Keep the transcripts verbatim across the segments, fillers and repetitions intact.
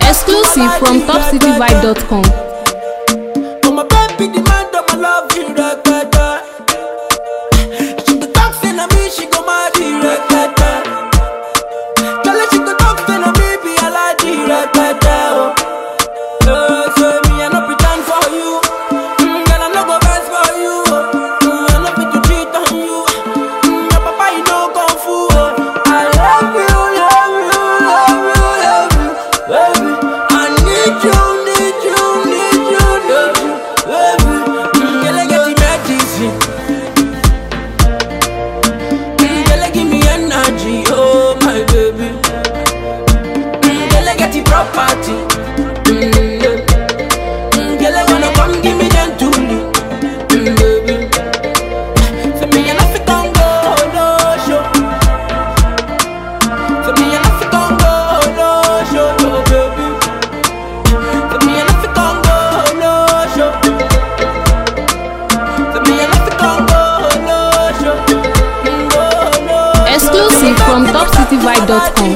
Exclusive from top city vibe dot com. Oh my baby, the man that I love you, right better. She go talk say na me, she go mad you, right better. Tell her she go talk say na me, be a lad you, right better. Oh, say me I no pretend for you, mm, girl I no go vex for you. Mm, I no fit to cheat on you. Mm, your papa you no kung fu. I love you, love you, love you, love you, baby. I need you, need you, need you, need you, baby. Mm, girl I get the medicine. Mm, girl I give me energy, oh my baby. Mm, girl I get the property. Mm, yeah. Mm, girl I wanna come give me gently. Mm, baby. For me and I can go no show. For me and I can go no show, oh, baby. For me and I can go no show. For me and I can go no show. Mm, go no. Exclusive from top city vibe dot com.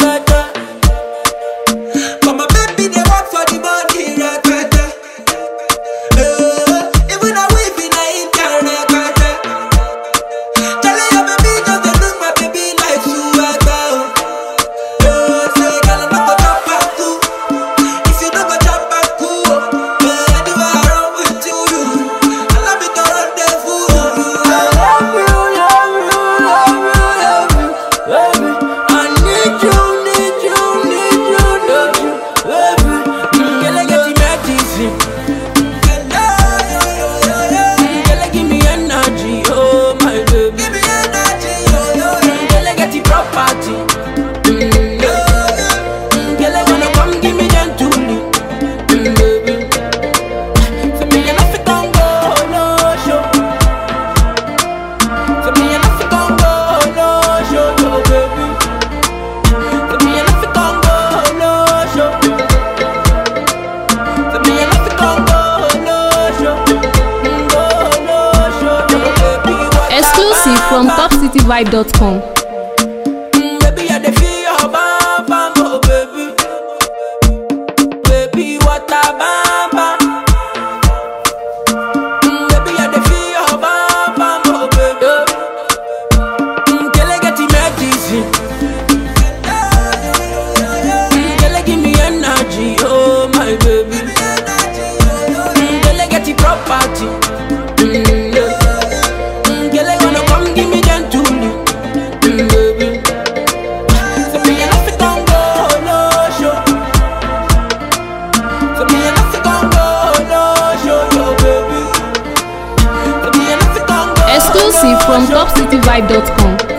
But my baby they work for the money, right, right, right. Uh, even a weave in a internet, right, right. Tell her your baby just dey look my baby like swagger. Uh, say girl I'm not gonna drop back too. If you don't go drop back cool, uh, I do I run with you. I love it to run the fool. I love you, love you, love you, love you, baby. I need you, need you, need you, need you, baby. Mm, girl, I get the medicine. Mm, girl, I give me energy, oh my baby. Give me energy, oh, oh, mm, girl, I get the property. Mm, yeah. Mm, girl, I wanna come give me gently. Mm, baby. For me and I can go no show. For me and I can go no show, oh, baby. For me and I can go no show. For me and I can go no show. Mm, go no show, oh, baby. What Exclusive from top city vibe dot com. Mm, baby, I dey feel your bam bam, oh baby. Baby, what a bam bam. Mm, baby, I dey feel your bam bam, oh baby. Mm, girl, I get the medicine. Mm, girl, I give me energy, oh my baby. Mm, girl, I get the property. Mm, yeah. Mm, girl, I wanna come give me gently. Mm, baby. For me and I can go no show. For me and I can go no show, yo, baby. For me and I can go Exclusive from top city vibe dot com.